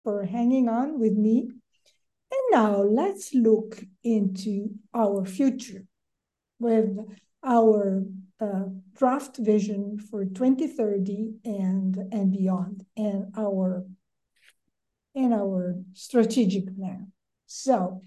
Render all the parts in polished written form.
for hanging on with me. And now let's look into our future with our draft vision for 2030 and beyond, and our strategic plan. So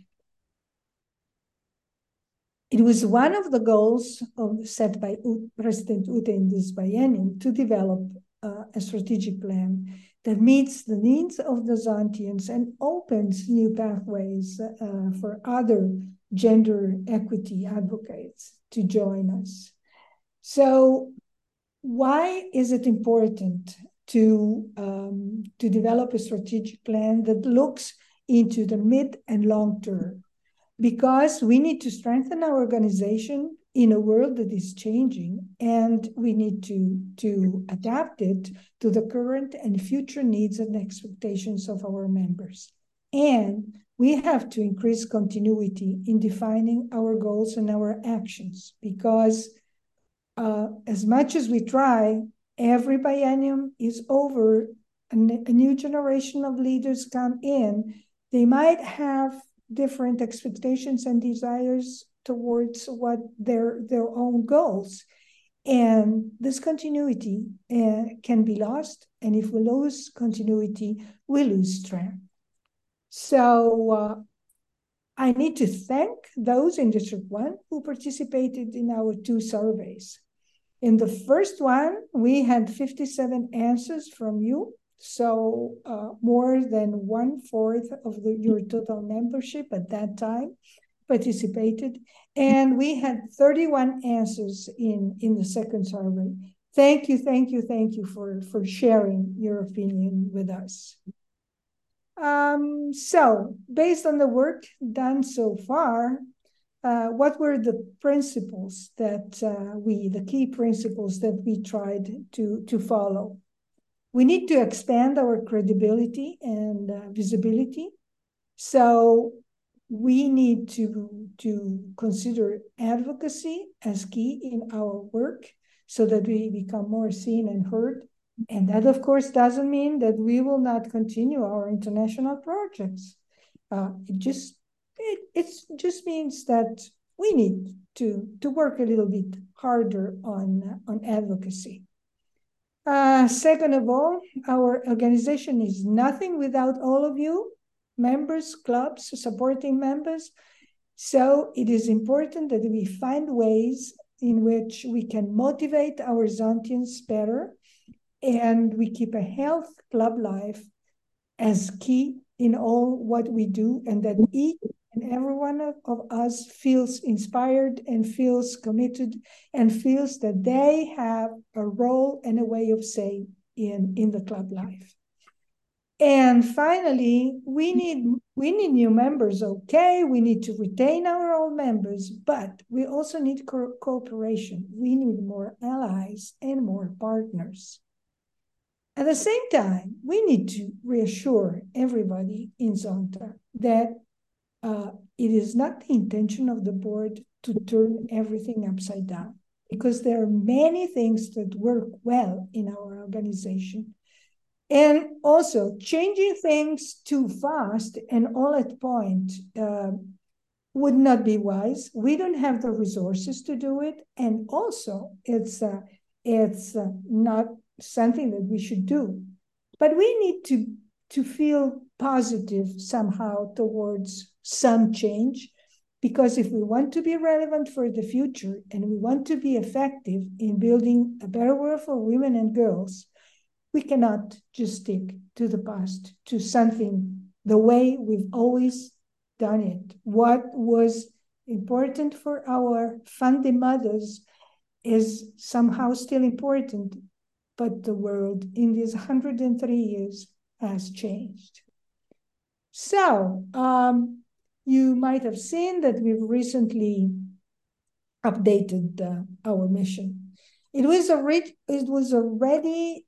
it was one of the goals set by President Ute in this biennium to develop a strategic plan that meets the needs of the Zontians and opens new pathways for other gender equity advocates to join us. So why is it important to develop a strategic plan that looks into the mid and long term? Because we need to strengthen our organization in a world that is changing, and we need to adapt it to the current and future needs and expectations of our members. And we have to increase continuity in defining our goals and our actions, because as much as we try, every biennium is over, a new generation of leaders come in. They might have different expectations and desires towards what their own goals. And this continuity can be lost. And if we lose continuity, we lose strength. So I need to thank those in District 1 who participated in our 2 surveys. In the first one, we had 57 answers from you. So more than 1/4 of your total membership at that time participated. And we had 31 answers in the second survey. Thank you for sharing your opinion with us. So based on the work done so far, what were the principles that the key principles that we tried to follow? We need to expand our credibility and visibility. So we need to consider advocacy as key in our work so that we become more seen and heard. And that, of course, doesn't mean that we will not continue our international projects. It just means that we need to work a little bit harder on advocacy. Second of all, our organization is nothing without all of you, members, clubs, supporting members. So it is important that we find ways in which we can motivate our Zontians better, and we keep a health club life as key in all what we do, and that each and every one of us feels inspired and feels committed and feels that they have a role and a way of saying in the club life. And finally, we need new members, okay? We need to retain our old members, but we also need cooperation. We need more allies and more partners. At the same time, we need to reassure everybody in Zonta that it is not the intention of the board to turn everything upside down, because there are many things that work well in our organization. And also, changing things too fast and all at point would not be wise. We don't have the resources to do it. And also, it's not something that we should do. But we need to feel positive somehow towards some change, because if we want to be relevant for the future and we want to be effective in building a better world for women and girls, we cannot just stick to the past, to something the way we've always done it. What was important for our founding mothers is somehow still important, but the world in these 103 years has changed. So you might have seen that we've recently updated our mission. It was already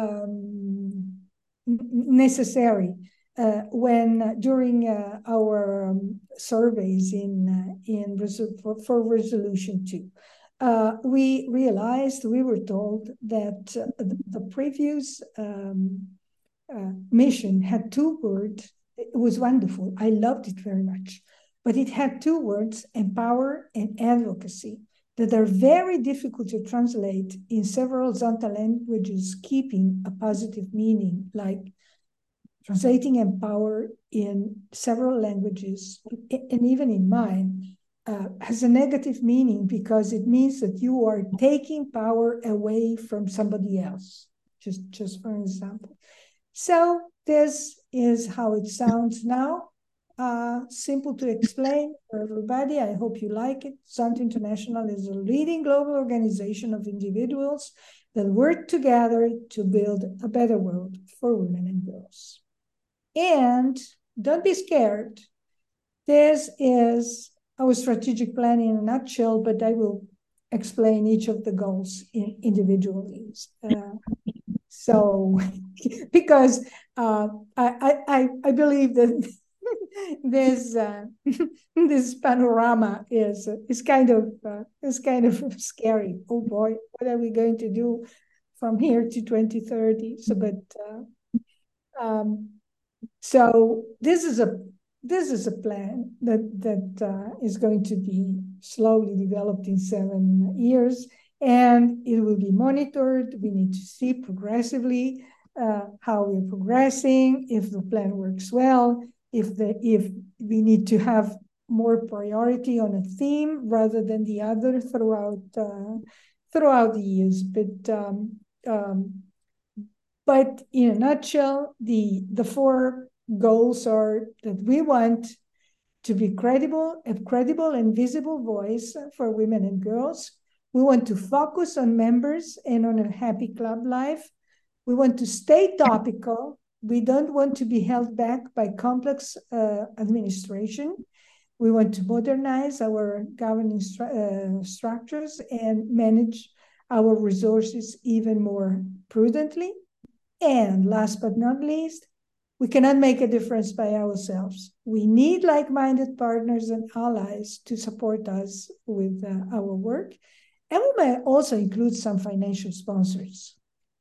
necessary when during our surveys for Resolution 2. We realized, we were told that the previous mission had two words. It was wonderful. I loved it very much. But it had two words, empower and advocacy, that are very difficult to translate in several Zonta languages, keeping a positive meaning, like translating empower in several languages, and even in mine, has a negative meaning because it means that you are taking power away from somebody else, just for example. So this is how it sounds now. Simple to explain for everybody. I hope you like it. Zonta International is a leading global organization of individuals that work together to build a better world for women and girls. And don't be scared. This is our strategic plan in a nutshell, but I will explain each of the goals individually. So, because I believe that this this panorama is kind of scary. Oh boy, what are we going to do from here to 2030? So this is a plan that is going to be slowly developed in 7 years, and it will be monitored. We need to see progressively how we're progressing, if the plan works well, if we need to have more priority on a theme rather than the other throughout the years. But in a nutshell, the four goals are that we want to be a credible and visible voice for women and girls. We want to focus on members and on a happy club life. We want to stay topical. We don't want to be held back by complex administration. We want to modernize our governing structures and manage our resources even more prudently. And last but not least, we cannot make a difference by ourselves. We need like-minded partners and allies to support us with our work. And we may also include some financial sponsors.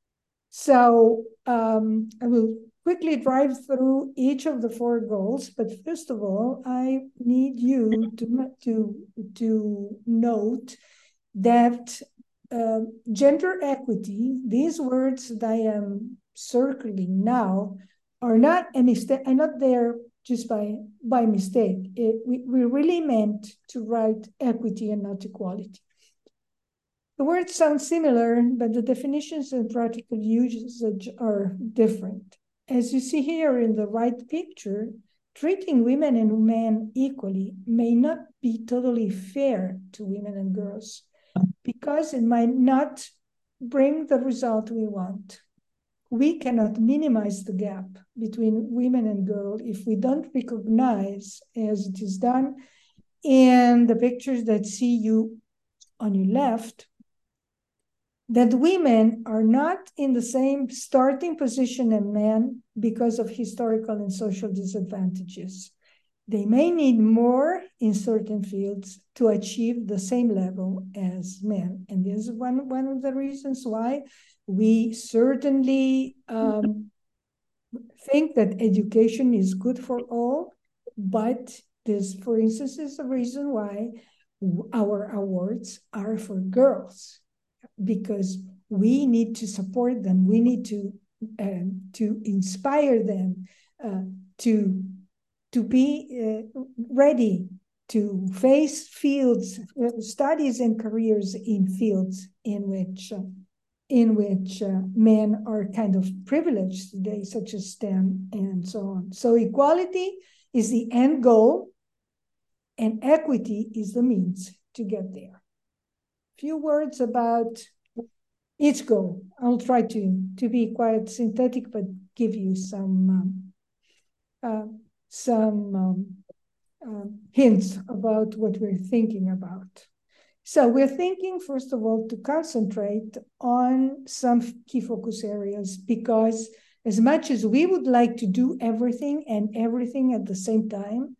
So I will quickly drive through each of the four goals. But first of all, I need you to note that gender equity, these words that I am circling now, are not a mistake, are not there just by mistake. We really meant to write equity and not equality. The words sound similar, but the definitions and practical usage are different. As you see here in the right picture, treating women and men equally may not be totally fair to women and girls because it might not bring the result we want. We cannot minimize the gap between women and girls if we don't recognize, as it is done in the pictures that see you on your left, that women are not in the same starting position as men because of historical and social disadvantages. They may need more in certain fields to achieve the same level as men. And this is one of the reasons why we certainly think that education is good for all, but this, for instance, is the reason why our awards are for girls, because we need to support them. We need to inspire them to be ready to face fields, studies and careers in fields in which men are kind of privileged today, such as STEM and so on. So equality is the end goal, and equity is the means to get there. Few words about each goal. I'll try to be quite synthetic, but give you some hints about what we're thinking about. So we're thinking, first of all, to concentrate on some key focus areas, because as much as we would like to do everything at the same time,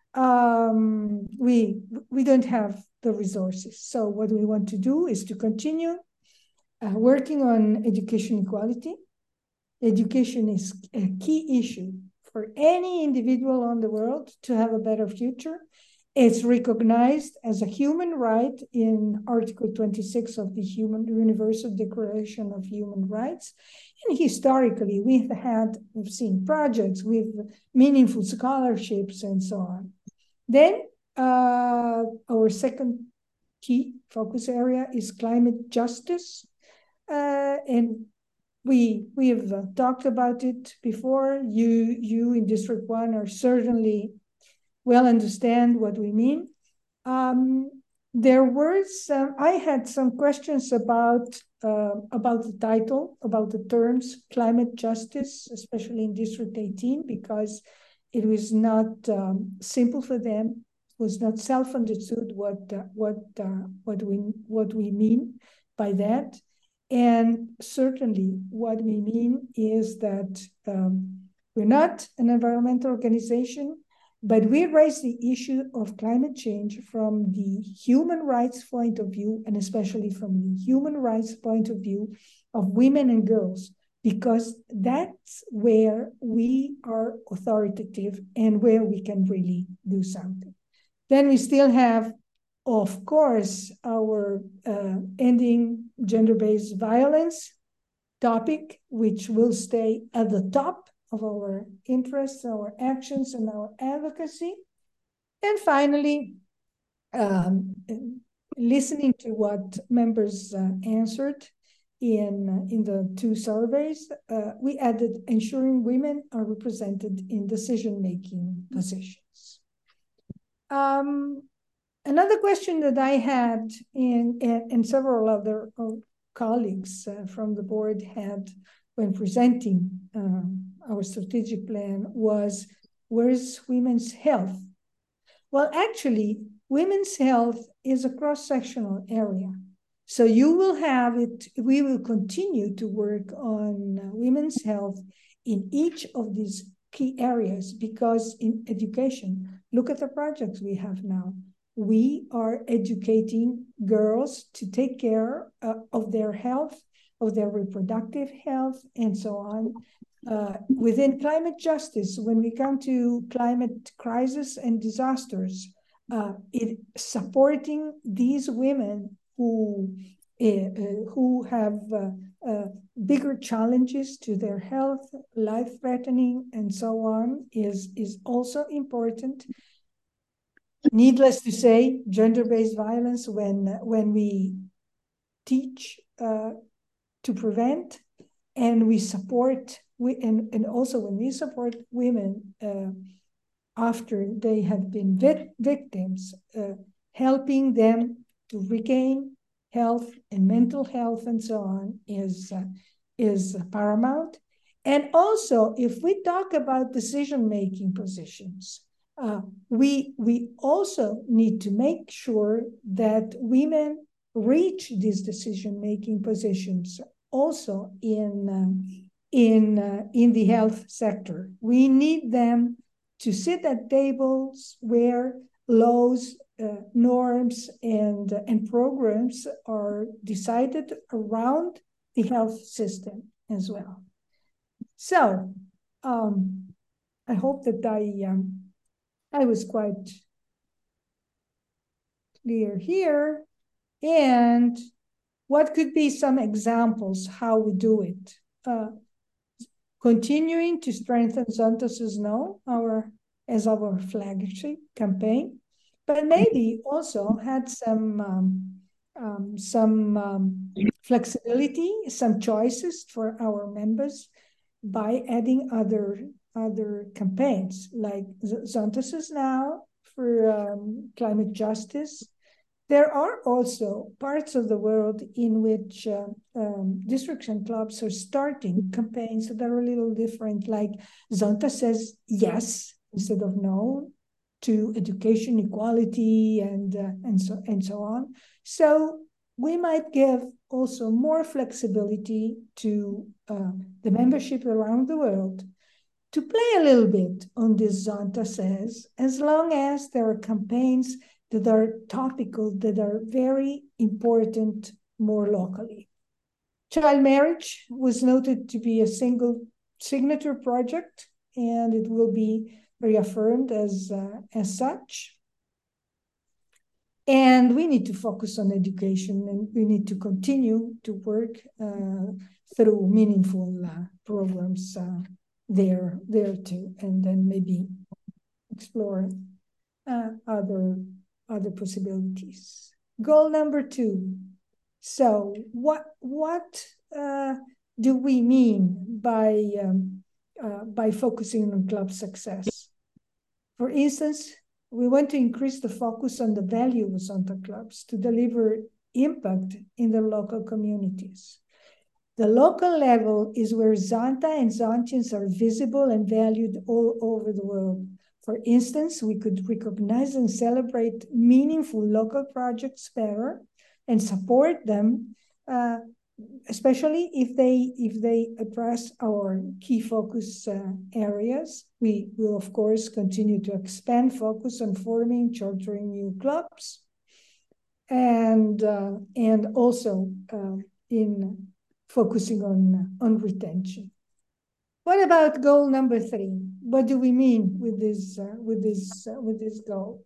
we don't have the resources. So what we want to do is to continue working on education equality, Education is a key issue for any individual on the world to have a better future. It's recognized as a human right in Article 26 of the Universal Declaration of Human Rights. And historically, we've seen projects with meaningful scholarships and so on. Then our second key focus area is climate justice. And we have talked about it before. You in District 1 are certainly well understand what we mean. There were I had some questions about the title, about the terms climate justice, especially in District 18, because it was not simple for them. It was not self-understood what we mean by that. And certainly what we mean is that we're not an environmental organization, but we raise the issue of climate change from the human rights point of view, and especially from the human rights point of view of women and girls, because that's where we are authoritative and where we can really do something. Then we still have, of course, our ending gender-based violence topic, which will stay at the top of our interests, our actions, and our advocacy. And finally, listening to what members answered in the two surveys, we added ensuring women are represented in decision-making positions. Another question that I had, and several other colleagues from the board had when presenting our strategic plan, was, where's women's health? Well, actually, women's health is a cross-sectional area. So you will have it, we will continue to work on women's health in each of these key areas, because in education, look at the projects we have now. We are educating girls to take care of their health, of their reproductive health, and so on. Within climate justice, when we come to climate crisis and disasters, supporting these women who have bigger challenges to their health, life-threatening, and so on, is also important. Needless to say, gender-based violence, when we teach to prevent, and we support, and also when we support women after they have been victims, helping them to regain health and mental health and so on is paramount. And also, if we talk about decision-making positions, we also need to make sure that women reach these decision-making positions also in the health sector. We need them to sit at tables where laws, norms, and programs are decided around the health system as well. So I hope that I was quite clear here. And what could be some examples how we do it? Continuing to strengthen Zontas' No as our flagship campaign, but maybe also had some flexibility, some choices for our members by adding other campaigns like Zontas' Now for climate justice. There are also parts of the world in which districts and clubs are starting campaigns that are a little different, like Zonta says yes instead of no to education equality and so on. So we might give also more flexibility to the membership around the world to play a little bit on this Zonta says, as long as there are campaigns that are topical, that are very important more locally. Child marriage was noted to be a single signature project, and it will be reaffirmed as such. And we need to focus on education, and we need to continue to work through meaningful programs there too, and then maybe explore other possibilities. Goal number 2. So what do we mean by focusing on club success? For instance, we want to increase the focus on the value of Zonta clubs to deliver impact in the local communities. The local level is where Zonta and Zontians are visible and valued all over the world. For instance, we could recognize and celebrate meaningful local projects better and support them, especially if they address our key focus areas. We will, of course, continue to expand focus on forming, chartering new clubs, and also in focusing on retention. What about goal number 3? What do we mean with this goal?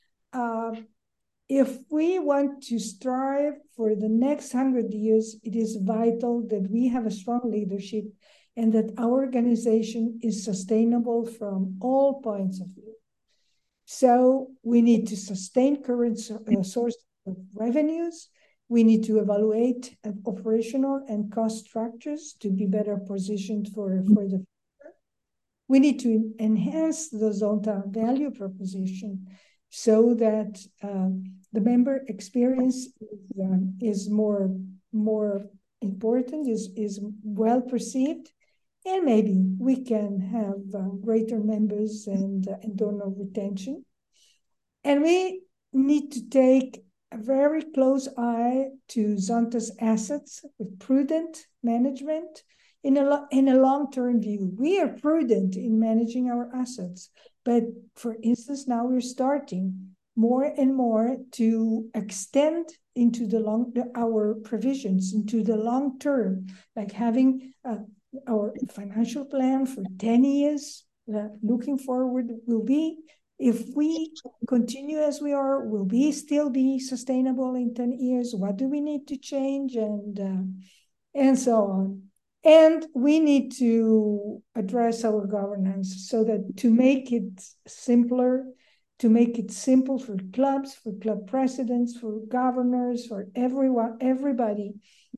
If we want to strive for the next 100 years, it is vital that we have a strong leadership and that our organization is sustainable from all points of view. So we need to sustain current source of revenues. We need to evaluate operational and cost structures to be better positioned for the future. We need to enhance the Zonta value proposition so that the member experience is more important, is well perceived, and maybe we can have greater members and donor retention. And we need to take a very close eye to Zonta's assets with prudent management in a long-term view. We are prudent in managing our assets, but for instance, now we're starting more and more to extend into our provisions into the long term, like having our financial plan for 10 years. Looking forward will be, if we continue as we are, will we still be sustainable in 10 years? What do we need to change? And so on. And we need to address our governance so that to make it simpler, to make it simple for clubs, for club presidents, for governors, for everybody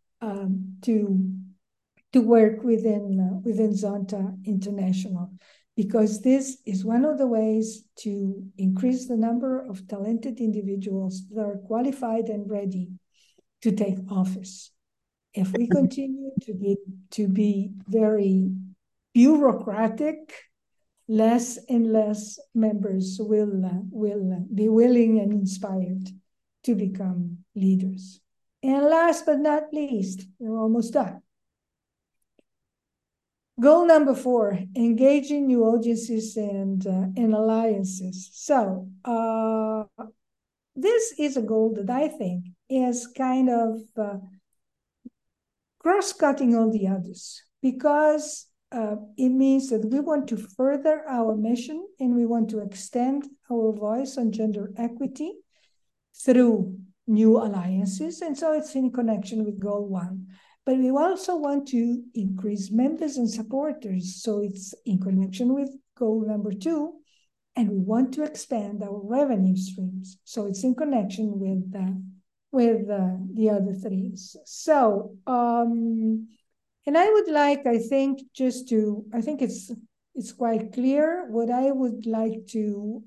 to work within Zonta International, because this is one of the ways to increase the number of talented individuals that are qualified and ready to take office. If we continue to be very bureaucratic, less and less members will be willing and inspired to become leaders. And last but not least, we're almost done. Goal number 4, engaging new audiences and alliances. So this is a goal that I think is kind of cross-cutting all the others, because it means that we want to further our mission and we want to extend our voice on gender equity through new alliances. And so it's in connection with goal 1. But we also want to increase members and supporters. So it's in connection with goal number 2. And we want to expand our revenue streams. So it's in connection with the other 3. So, and I would like, I think it's quite clear. What I would like to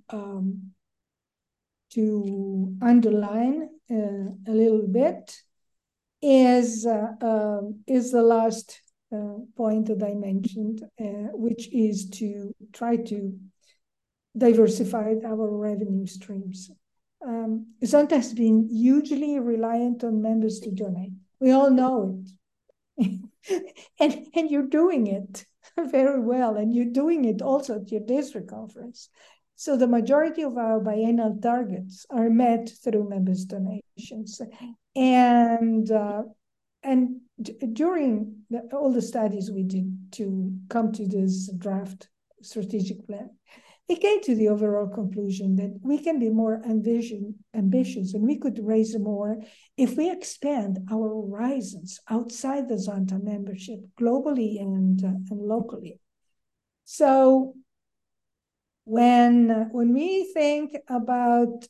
underline a little bit is the last point that I mentioned, which is to try to diversify our revenue streams. Zonta has been hugely reliant on members to donate. We all know it. and you're doing it very well, and you're doing it also at your district conference. So the majority of our biennial targets are met through members' donations. And and during all the studies we did to come to this draft strategic plan, it came to the overall conclusion that we can be more ambitious and we could raise more if we expand our horizons outside the Zonta membership globally and locally. So when we think about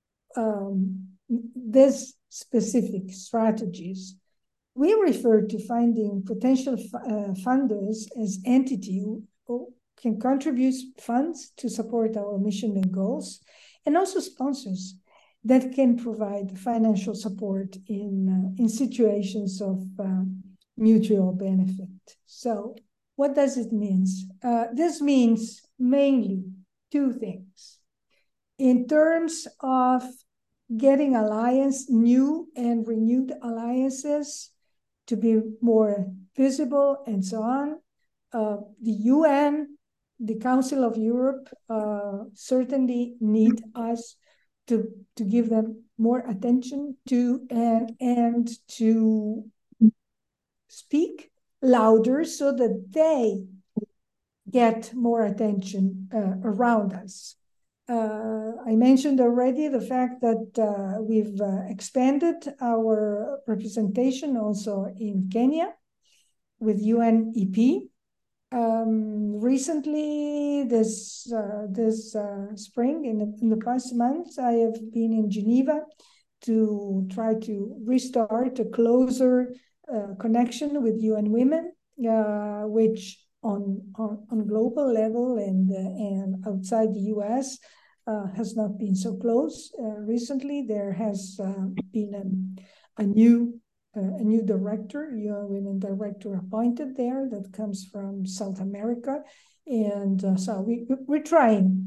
these specific strategies, we refer to finding potential funders as entities who can contribute funds to support our mission and goals, and also sponsors that can provide financial support in situations of mutual benefit. So what does it mean? This means mainly two things. In terms of getting new and renewed alliances to be more visible and so on, the UN, the Council of Europe certainly need us to give them more attention to and to speak louder so that they get more attention around us. I mentioned already the fact that we've expanded our representation also in Kenya with UNEP. Recently, this spring, in the past months, I have been in Geneva to try to restart a closer connection with UN Women, which on global level and outside the US has not been so close. Recently, there has been a new director, UN Women director appointed there that comes from South America, and so we're trying,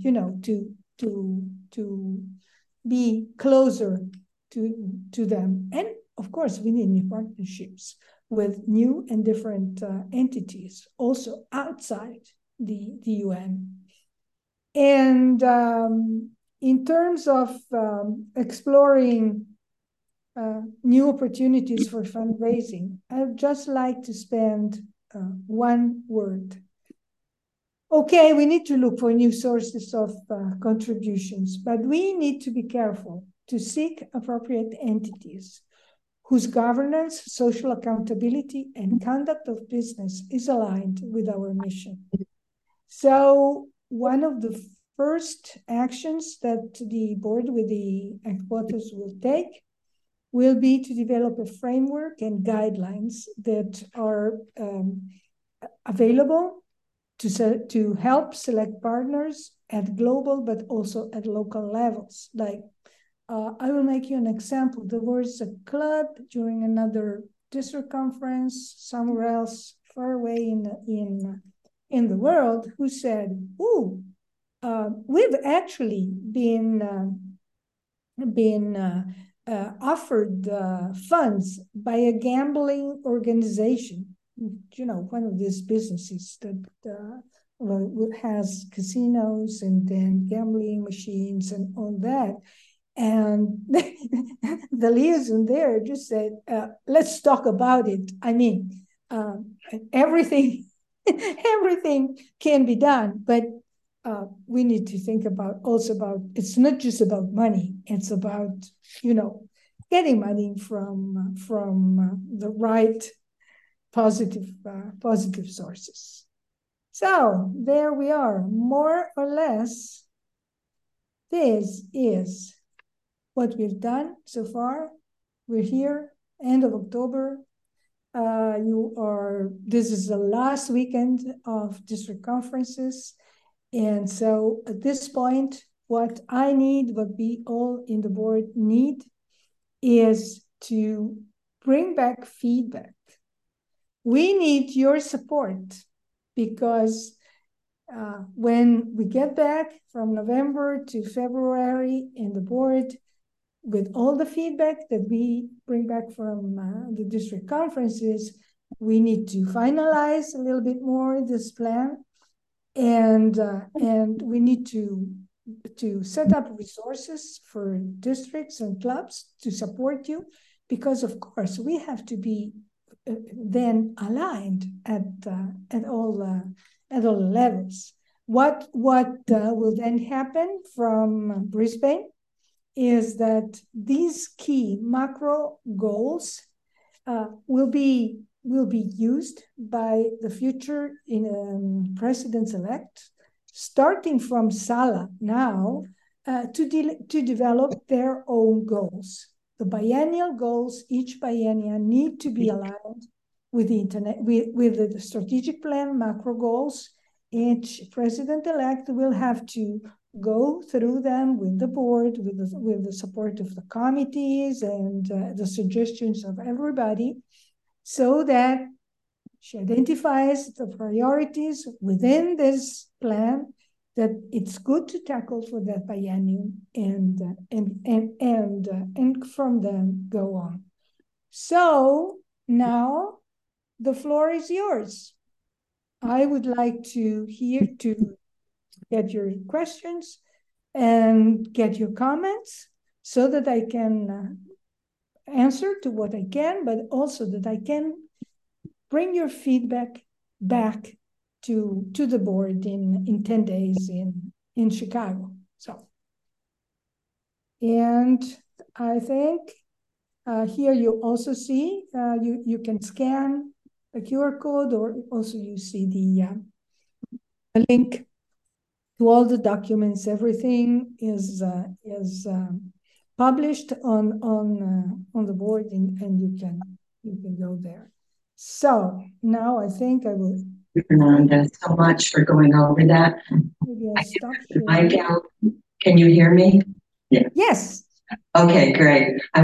to be closer to them, and of course we need new partnerships with new and different entities also outside the UN. And in terms of exploring new opportunities for fundraising, I'd just like to spend one word. Okay, we need to look for new sources of contributions, but we need to be careful to seek appropriate entities whose governance, social accountability, and conduct of business is aligned with our mission. So one of the first actions that the board with the headquarters will take will be to develop a framework and guidelines that are available to help select partners at global but also at local levels. Like, I will make you an example. There was a club during another district conference somewhere else far away in the world who said, "Ooh, we've actually been offered funds by a gambling organization, one of these businesses that has casinos and then gambling machines and all that." And the liaison there just said, let's talk about it. I mean, everything can be done, but we need to think about it's not just about money. It's about, getting money from the right positive sources. So there we are, more or less. This is what we've done so far. We're here, end of October. This is the last weekend of district conferences. And so at this point, what I need, what we all in the board need, is to bring back feedback. We need your support, because when we get back from November to February in the board, with all the feedback that we bring back from the district conferences, we need to finalize a little bit more this plan, and we need to set up resources for districts and clubs to support you, because of course we have to be then aligned at all levels. What will then happen from Brisbane is that these key macro goals will be used by the future presidents-elect, starting from Sala now, to develop their own goals. The biennial goals, each biennial, need to be aligned with the strategic plan macro goals. Each president-elect will have to go through them with the board, with the support of the committees and the suggestions of everybody, so that she identifies the priorities within this plan that it's good to tackle for that biennium, and from then go on. So now the floor is yours. I would like to get your questions and get your comments so that I can answer to what I can, but also that I can bring your feedback back to the board in 10 days in Chicago. So, and I think here you also see, you can scan the QR code, or also you see the link to all the documents. Everything is published on the board, and you can go there. So now I think I will. Fernanda, so much for going over that. Maybe I'll stop sharing. Can you hear me? Yes. Okay, great.